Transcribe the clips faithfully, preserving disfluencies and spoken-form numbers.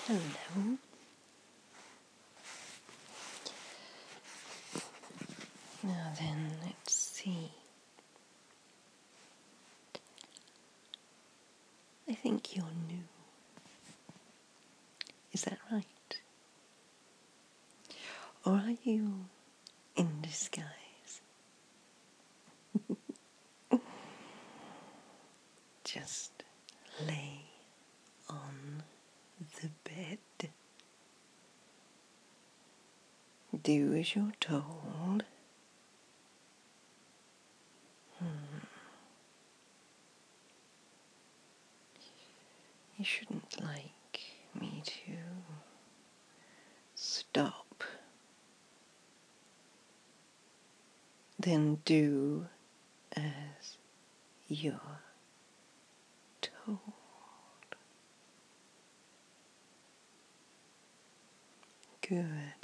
Hello. Now then, let's see. I think you're new. Is that right? Or are you in disguise? Just lay on the bed. Do as you're told. Hmm. You shouldn't like me to stop. Then do as you're told. Good.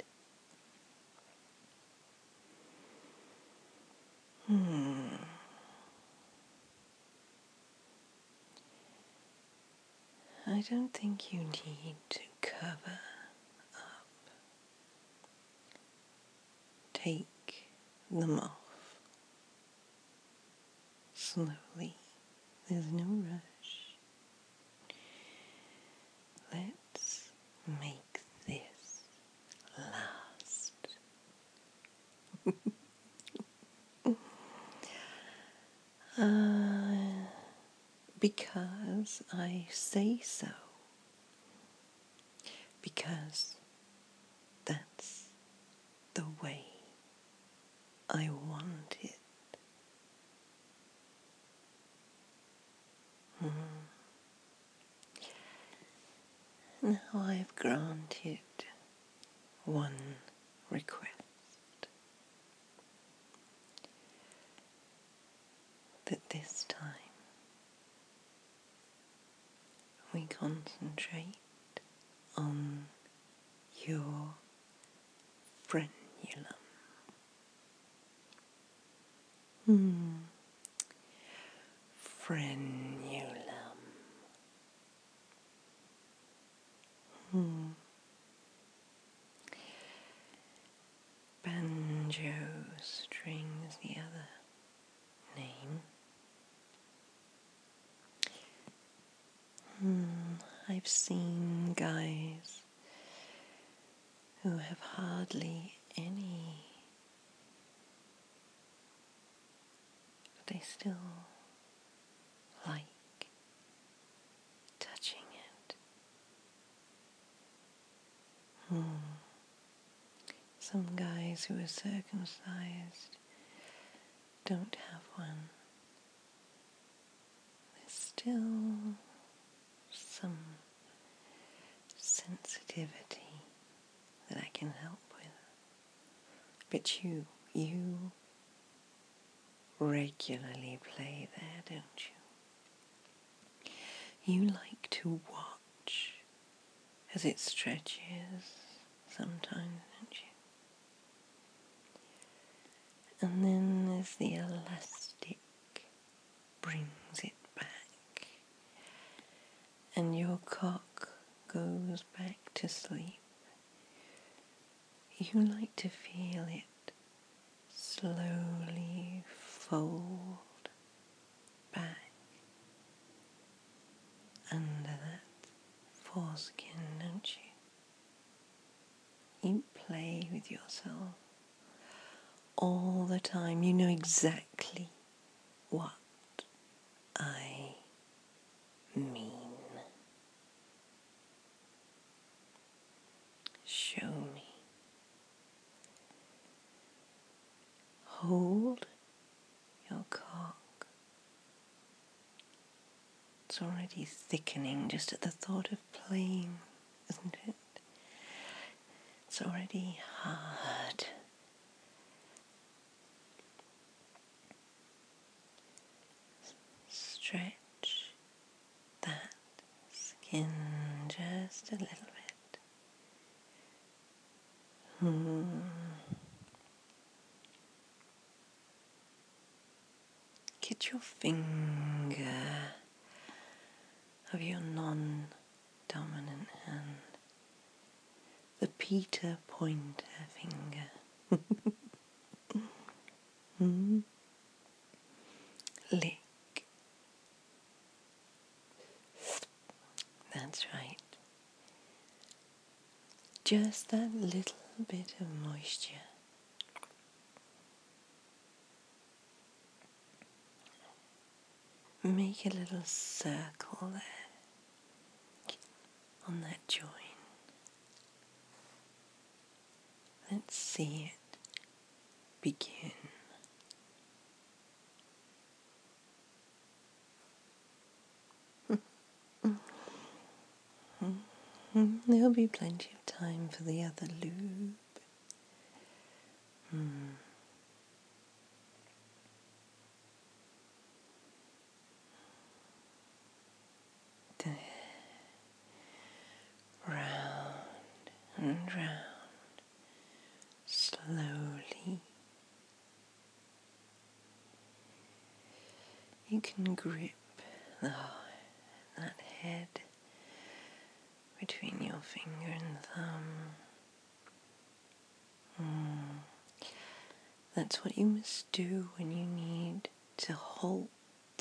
Hmm. I don't think you need to cover up. Take them off slowly. There's no rush. Let's make this last. uh, because I say so. Because that's the way I want it. Mm. Now I've granted one request. That this time we concentrate on your frenulum. Hmm. Frenulum. Hmm. Banjo strings, the other name. Hmm. I've seen guys who have hardly any, but they still like touching it. Hmm. Some guys who are circumcised don't have one. There's still some sensitivity that I can help with. But you, you regularly play there, don't you? You like to watch as it stretches sometimes, don't you? And then as the elastic brings it back and your cock goes back to sleep, you like to feel it slowly fold back under that foreskin, don't you? You play with yourself all the time. You know exactly what I mean. Show me. Hold your cock. It's already thickening just at the thought of playing, isn't it? It's already hard. Stretch that skin just a little bit. Hmm. Get your finger of your non-dominant hand Peter pointer finger. Hmm? Lick. That's right. Just that little bit of moisture. Make a little circle there on that joint. Let's see it begin. There'll be plenty of time for the other lube. Hmm. There. Round and round, slowly. You can grip the, that head between your finger and thumb. Mm. That's what you must do when you need to halt,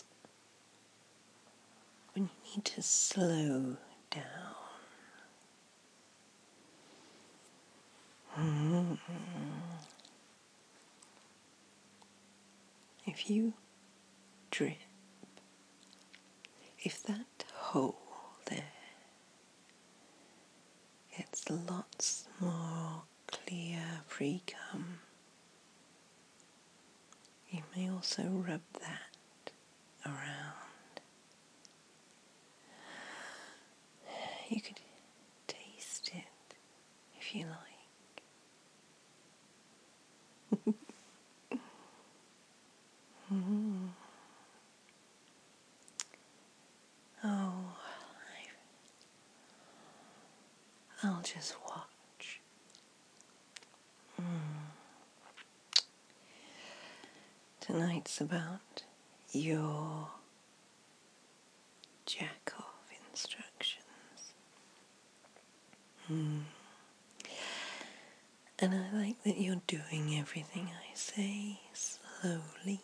when you need to slow down. Mm. If you drip, if that hole there gets lots more clear free cum, you may also rub that around. You could taste it if you like. Mm. Oh, I, I'll just watch. Mm. Tonight's about your jack-off instructions. Mm. And I like that you're doing everything I say slowly.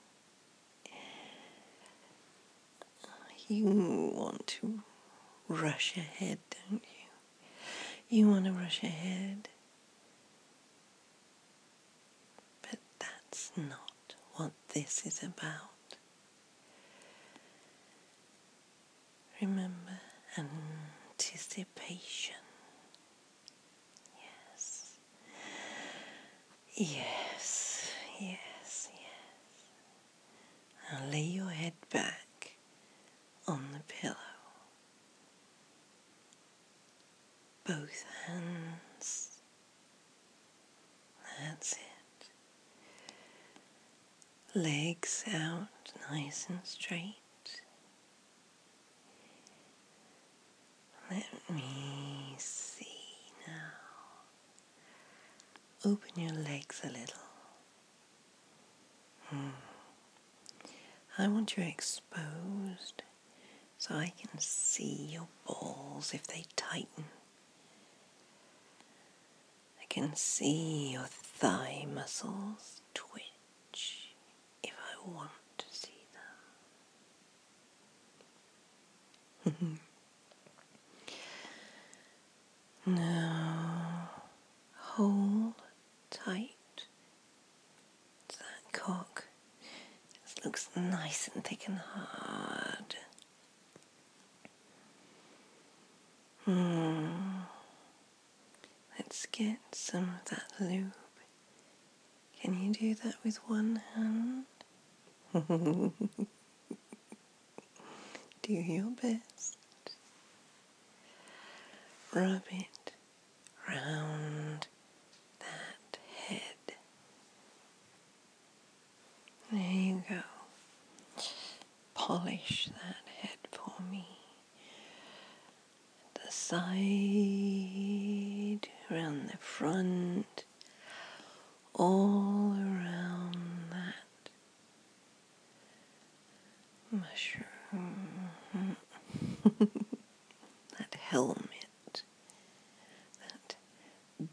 You want to rush ahead, don't you? You want to rush ahead. But that's not what this is about. Remember, anticipation. Yes. Yes, yes, yes. Now lay your head back on the pillow. Both hands. That's it. Legs out nice and straight. Let me see now. Open your legs a little. Hmm. I want you exposed so I can see your balls if they tighten. I can see your thigh muscles twitch if I want to see them. Now, hold tight to that cock. This looks nice and thick and hard. Hmm. Let's get some of that lube. Can you do that with one hand? Do your best. Rub it round that head. There you go. Polish that head for me. The side, around the front, all around that mushroom, that helmet, that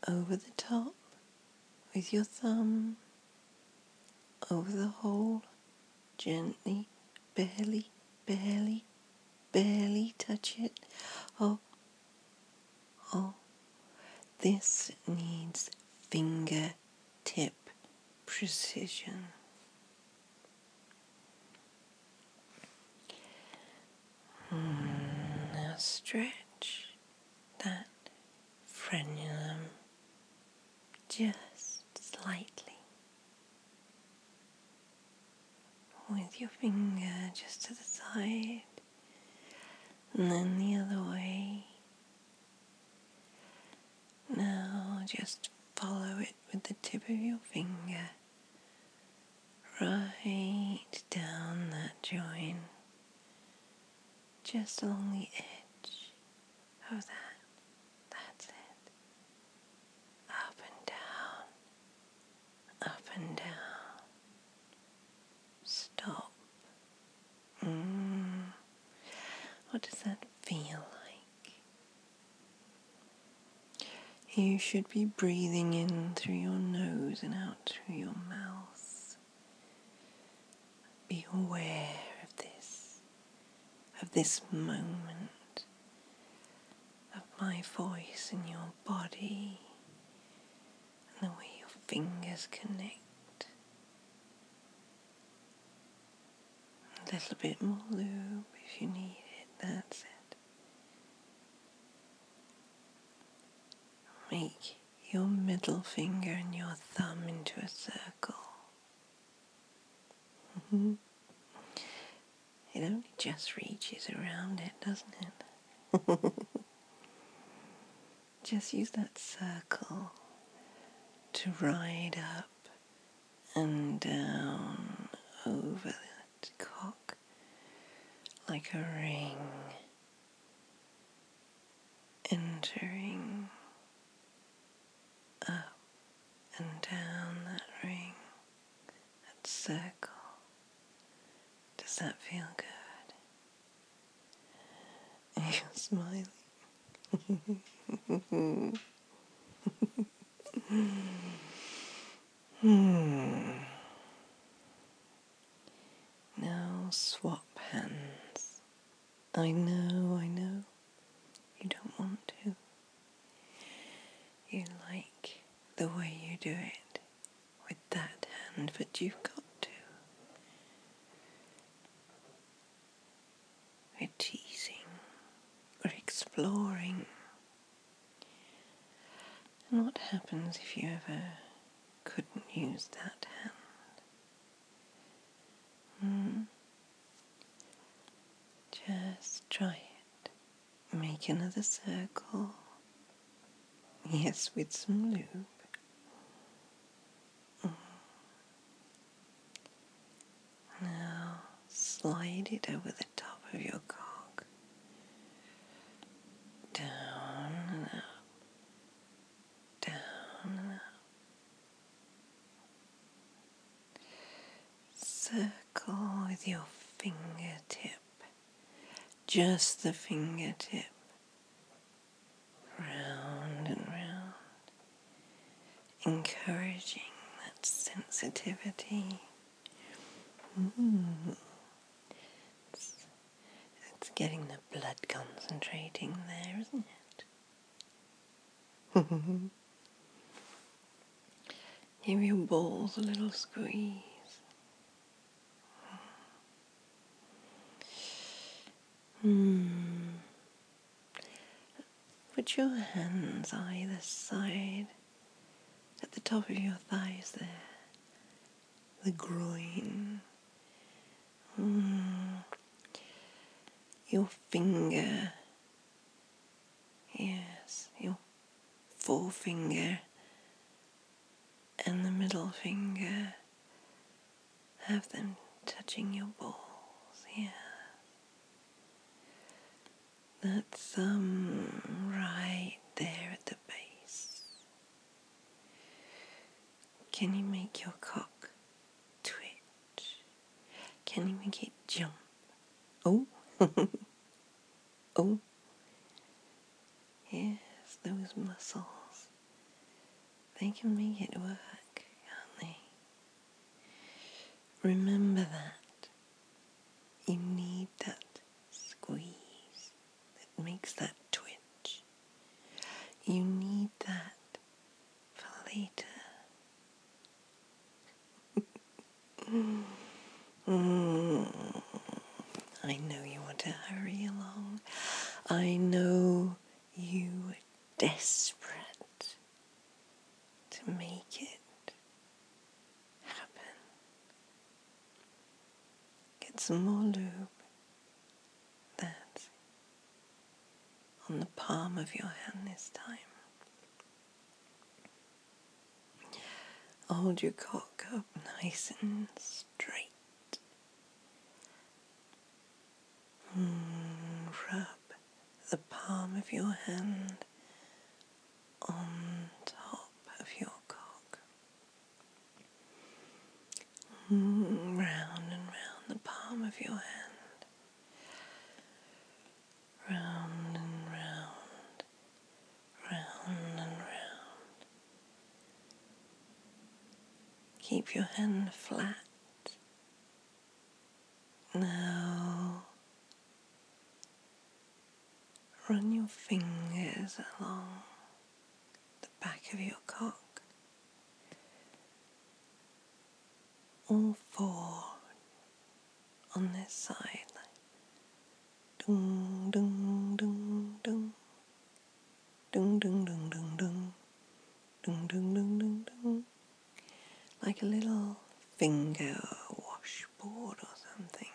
over the top with your thumb, over the hole, gently, barely, barely, barely touch it. Oh, oh, this needs fingertip precision. Mm, now stretch that frenulum just slightly with your finger just to the side, and then the other way. Now just follow it with the tip of your finger right down that joint, just along the edge of that. That's it. Up and down, up and down. Stop. Mm. What does that feel like? You should be breathing in through your nose and out through your mouth. Be aware of this, of this moment, of my voice in your body, and the way your fingers connect. A little bit more lube if you need it, that's it. Make your middle finger and your thumb into a circle. Mm-hmm. It only just reaches around it, doesn't it? Just use that circle to ride up and down over that cock like a ring, entering up and down that ring, that circle. Does that feel good? You're smiling. hmm. Now swap hands. I know, I know. You don't want to. You like the way you do it with that hand, but you've got to. We're teasing. We're exploring. And what happens if you ever couldn't use that hand? Hmm? Just try it. Make another circle. Yes, with some lube. Mm. Now slide it over the top of your cock. Down and up. Down and up. Circle with your fingertip. Just the fingertip. Round and round. Encouraging that sensitivity. Mm. It's, it's getting the blood concentrating there, isn't it? Give your balls a little squeeze. Mm. Put your hands either side at the top of your thighs there. The groin. Mm. Your finger. Yes, your forefinger and the middle finger. Have them touching your balls. Yeah. That thumb right there at the base. Can you make your cock twitch? Can you make it jump? Oh, oh, yes, those muscles. they can make it work, can't they? Remember that. You need that squeeze that makes that twitch. You need that for later. mm. I know you want to hurry along. I know you are desperate to make it happen. Get some more lube. That's on the palm of your hand this time. Hold your cock up nice and straight. Mm, rub the palm of your hand on top of your cock. Mm, round and round the palm of your hand. Round and round. Round and round. Keep your hand flat. Now run your fingers along the back of your cock. All four on this side. Dung, dung, dung, dung. Dung, dung, dung, dung, dung. Dung, dung, dung, dung, dung. Like a little finger washboard or something.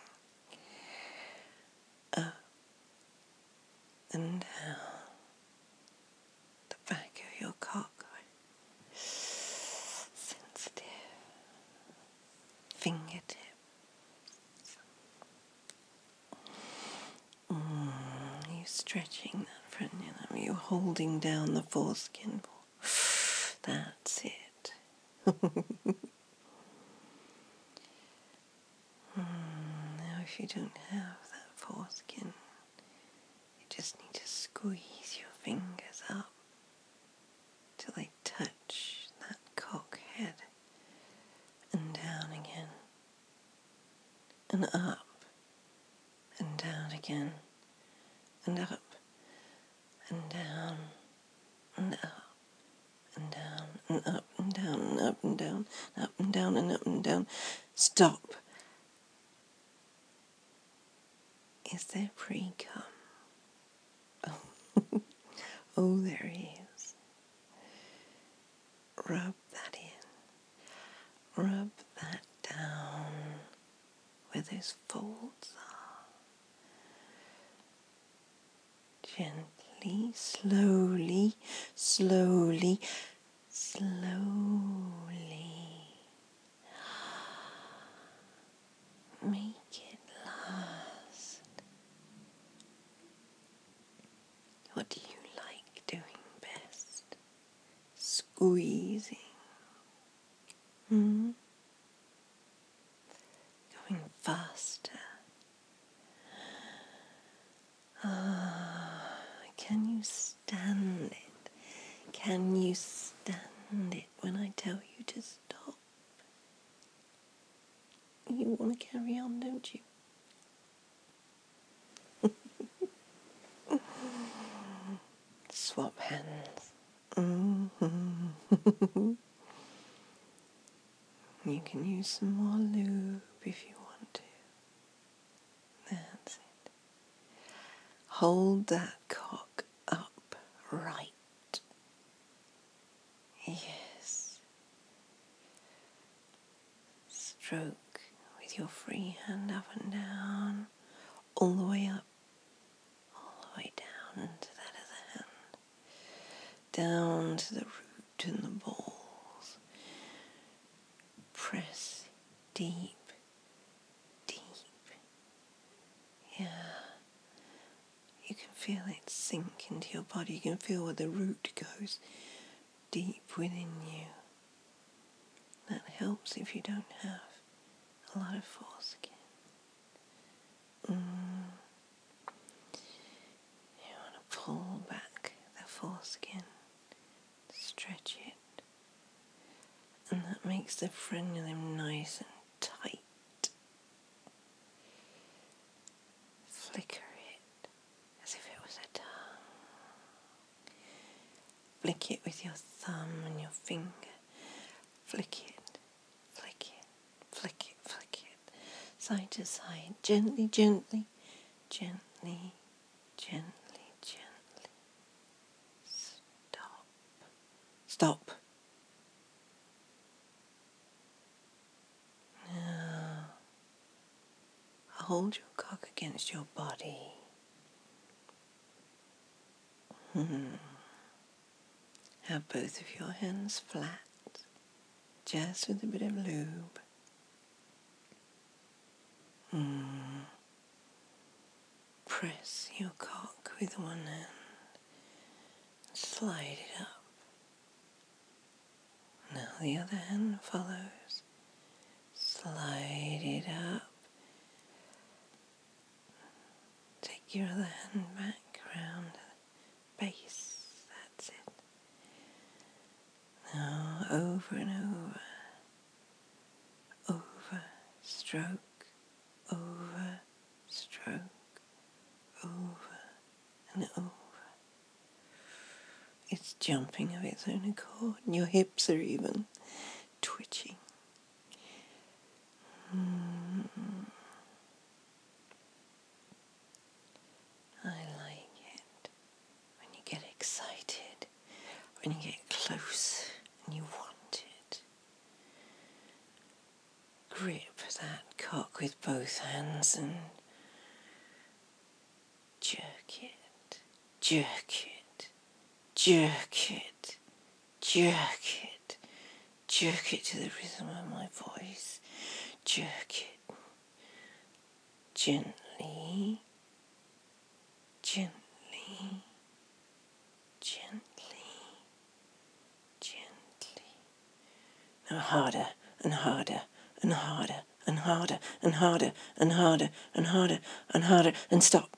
Up and down the back of your cock. Sensitive fingertip. Mm, you're stretching that front, you know, you're holding down the foreskin. That's it. mm, now if you don't have that foreskin, you just need to squeeze your fingers up till they touch that cock head and down again and up and down again and up and down and up and down and up and down and up and down, up and down and up and down. Stop. Is there pre-cum? Oh. Oh, there he is. Rub that in. Rub that down where those folds are. Gently, slowly, slowly, slowly. Make it last. What do you like doing best? Squeezing. Hmm? Going faster. Ah, can you stand it? Can you stand it when I tell you to stop? You want to carry on, don't you? Swap hands. Mm-hmm. You can use some more lube if you want to. That's it. Hold that cock up right. Yes. Stroke with your free hand up and down, all the way up, all the way down to that other hand, down to the root and the balls. Press deep, deep. Yeah. You can feel it sink into your body. You can feel where the root goes deep within you. That helps if you don't have a lot of foreskin. Mm. You want to pull back the foreskin, stretch it, makes the frenulum nice and tight. Flicker it as if it was a tongue. Flick it with your thumb and your finger. Flick it, flick it, flick it, flick it. Side to side, gently, gently, gently, gently, gently. Stop. Stop. Now, hold your cock against your body. Hmm. Have both of your hands flat, just with a bit of lube. Hmm. Press your cock with one hand. Slide it up. Now the other hand follows. Slide it up. Take your other hand back around the base. That's it. Now over and over. Over, stroke, over, stroke, over and over. It's jumping of its own accord, and your hips are even twitching. Mm. I like it when you get excited, when you get close and you want it. Grip that cock with both hands and jerk it, jerk it, jerk it, jerk it, jerk it to the rhythm of my voice. Jerk it gently, gently, gently, gently. Now harder and harder and harder and harder and harder and harder and harder and harder and stop.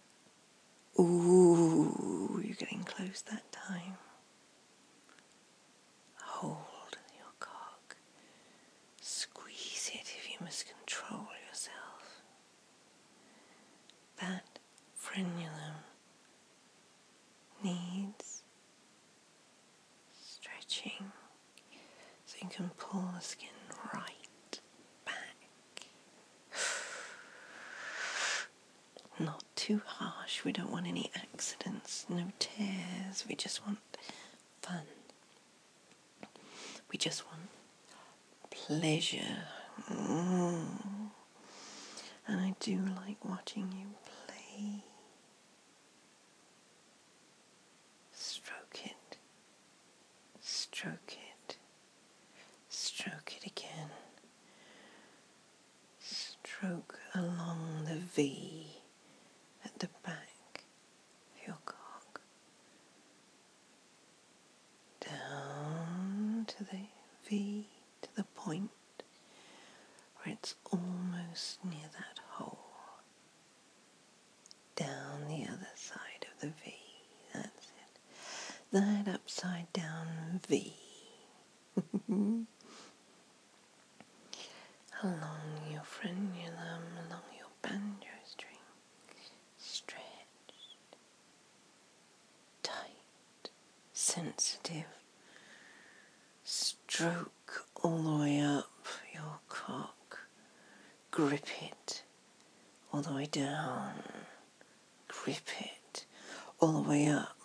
Ooh, you're getting close that time. Hold your cock. Squeeze it if you must control yourself. That frenulum needs stretching so you can pull the skin right back. Not too harsh, we don't want any accidents, no tears, we just want fun. We just want pleasure. Mm. And I do like watching you play. Stroke it, stroke it, stroke it again. Stroke along the V at the back of your cock. Down to the V, to the point where it's almost near that hole. Down the other side of the V, that's it. That upside down V. Along your frenulum, along your banjo string, stretched, tight, sensitive. Stroke all the way up your cock, grip it all the way down, grip it all the way up,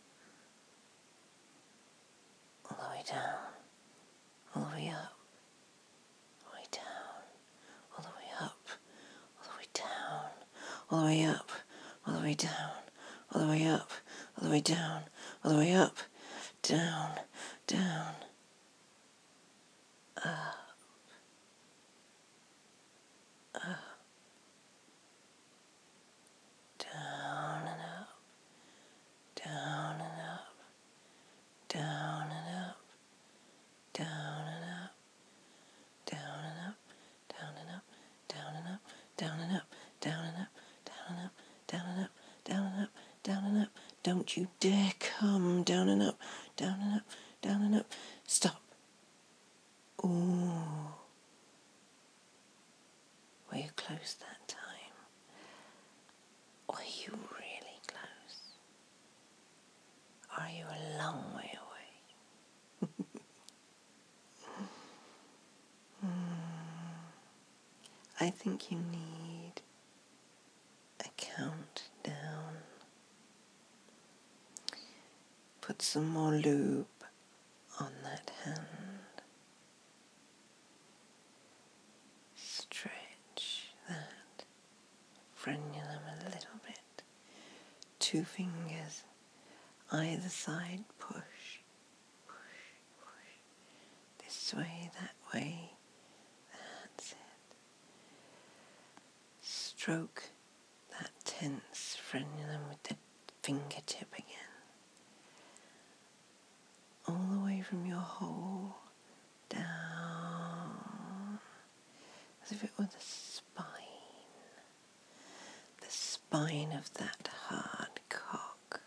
all the way down, all the way up, all the way down, all the way up, all the way down, all the way up, all the way down, all the way up, all the way down, all the way up, down, down, up, up, down and up, down and up, down and up, down and up, down and up, down and up, down and up, down and up, down and up, down and up, down and up, down and up, down and up. Don't you dare come down and up, down and up, down and up. Stop. Ooh. Were you close that time? Were you really close? Are you a long way away? mm. I think you need a countdown. Put some more lube on that hand. Stretch that frenulum a little bit. Two fingers either side, push, push, push. This way, that way. That's it. Stroke that tense frenulum with the fingertip again. All the way from your hole down, as if it were the spine. The spine of that hard cock.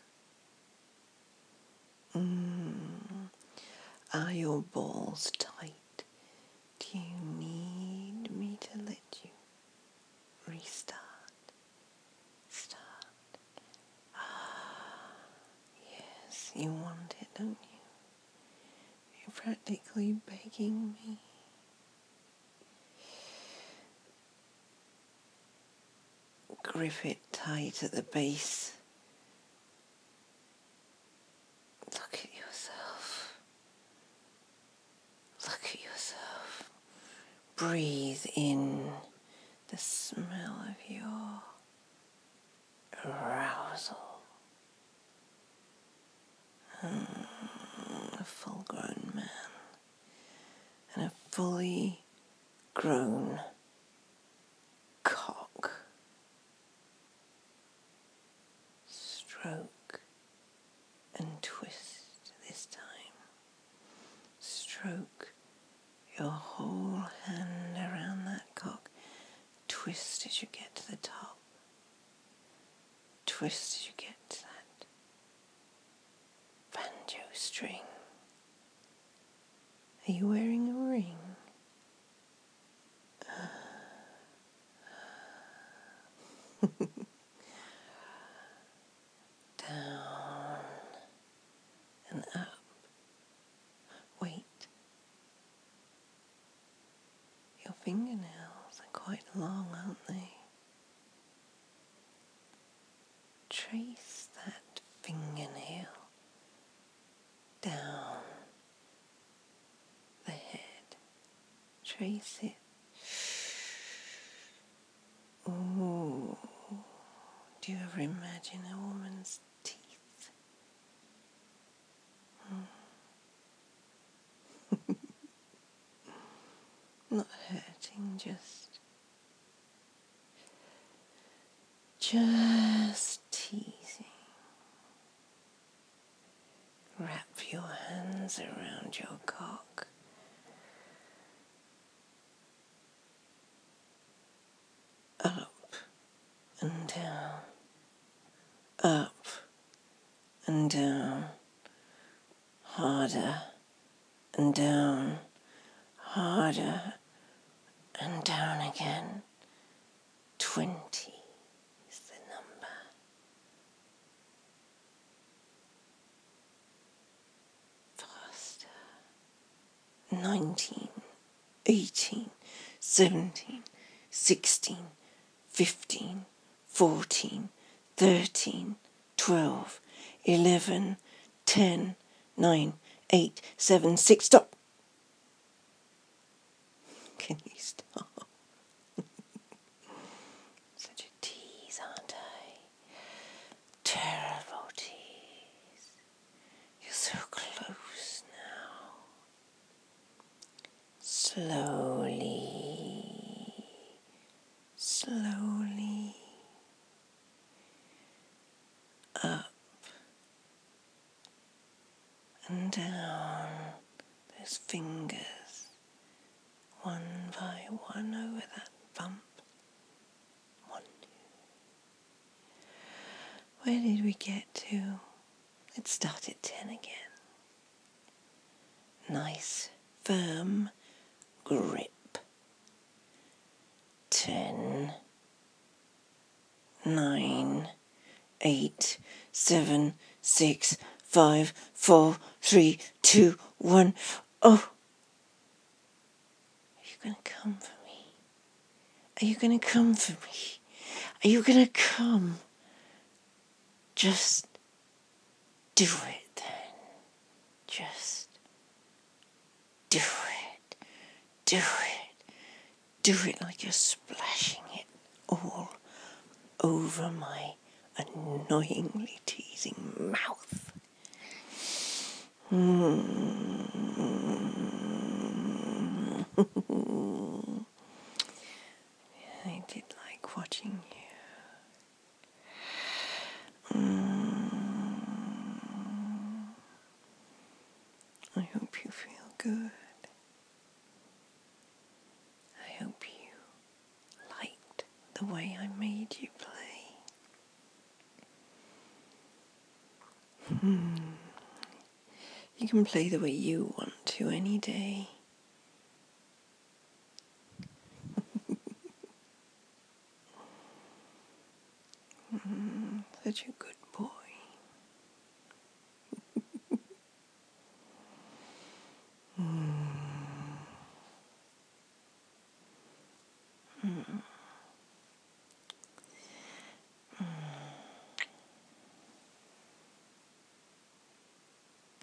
Mm. Are your balls tight? Do you need me to let you restart? Start. Ah, yes, you want it, don't you? You're practically begging me. Grip it tight at the base. Look at yourself. Look at yourself. Breathe in the smell of your arousal. Mm, a full-grown man and a fully grown cock. Stroke and twist this time. Stroke your whole hand around that cock. Twist as you get to the top. Twist as you get to that banjo string. Are you wearing a ring? Down and up. Wait. Your fingernails are quite long, aren't they? Trace that fingernail down the head. Trace it. Ooh. Do you ever imagine a woman's teeth? Mm. Not hurting, just just teasing. Wrap your hands around your cock. Up and down. Up and down. Harder and down. Harder and down again. Twenty is the number. Faster. Nineteen, eighteen, seventeen, sixteen, fifteen, fourteen, thirteen, twelve, eleven, ten, nine, eight, seven, six, stop. Can you stop? Such a tease, aren't I? Terrible tease. You're so close now. Slowly, slowly, up and down those fingers, one by one over that bump. One, two. Where did we get to? Let's start at ten again. Nice, firm, grip. Ten, nine, eight, seven, six, five, four, three, two, one. Oh! Are you going to come for me? Are you going to come for me? Are you going to come? Just do it then. Just do it. Do it. Do it like you're splashing it all over my annoyingly teasing mouth. Mm. I did like watching you. Mm. I hope you feel good. I hope you liked the way I made you play. Hmm. You can play the way you want to any day. mm, such a good